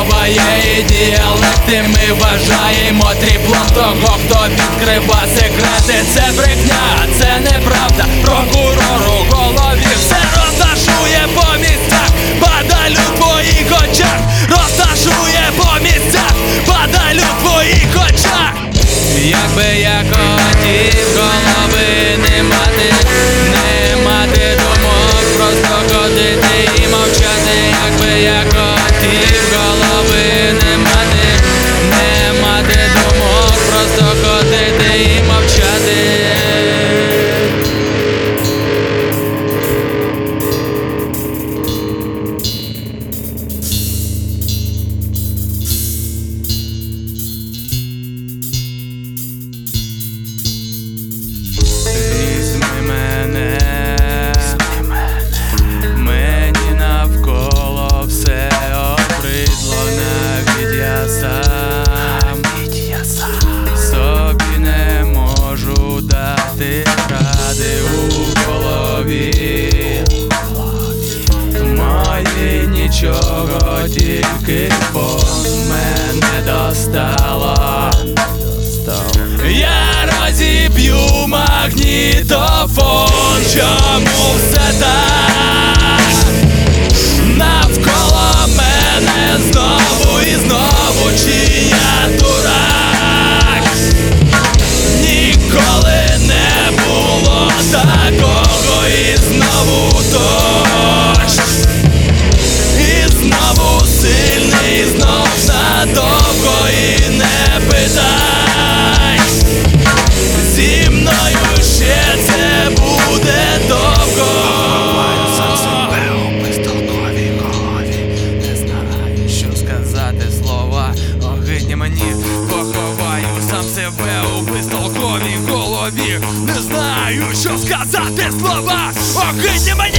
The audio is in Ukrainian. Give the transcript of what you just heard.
мова є і діалекти. Ми вважаємо тріплом того, хто відкрива секрети. Це брехня, це неправда. Прокурору в голові все розташує по місцях. Падалю в твоїх очах, розташує по місцях. Падалю в твоїх очах. Якби я хотів голови не мати, не мати думок, просто ходити і мовчати. Якби я хотів голови не мати, не мати думок, просто ходити і мовчати. Мені навколо все обридло, навіть я сам собі не можу дати ради у голові. Моє нічого, тільки фон мене достало. Я розіб'ю магнітофон. Чому все так? Навколо мене знову і знову, чи я дурак? Ніколи не було такого, і знову дощ. І знову сильний, і знов надовго, і не питай. Зі мною ще це буде довго. Сам себе у безтолковій голові. Не знаю, що сказати, слова огидні мені. Поховаю сам себе у безтолковій голові. Не знаю, що сказати, слова огидні мені.